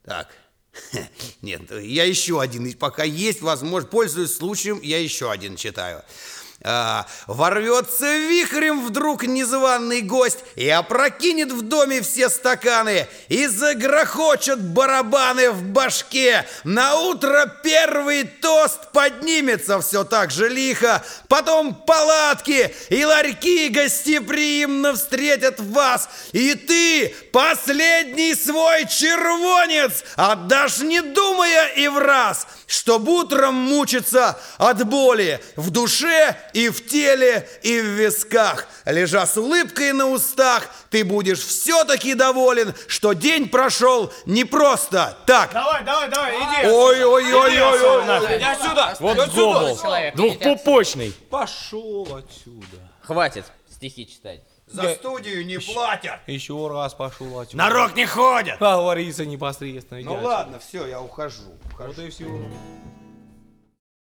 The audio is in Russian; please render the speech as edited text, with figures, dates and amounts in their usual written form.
Так, нет, я еще один, пока есть возможность, пользуясь случаем, я еще один читаю. Ворвется вихрем вдруг незваный гость и опрокинет в доме все стаканы, и загрохочут барабаны в башке. Наутро первый тост поднимется все так же лихо, потом палатки и ларьки гостеприимно встретят вас, и ты последний свой червонец отдашь, не думая и враз, чтоб утром мучиться от боли в душе и в теле, и в висках. Лежа с улыбкой на устах, ты будешь все-таки доволен, что день прошел не просто так. Давай, иди. Ой-ой-ой-ой-ой. Иди отсюда. Вот гобл. Двухпупочный. Пошел отсюда. Хватит стихи читать. За студию не платят. Еще раз пошел отсюда. На рок не ходят. Говорится непосредственно. Ну ладно, все, я ухожу. Вот и все.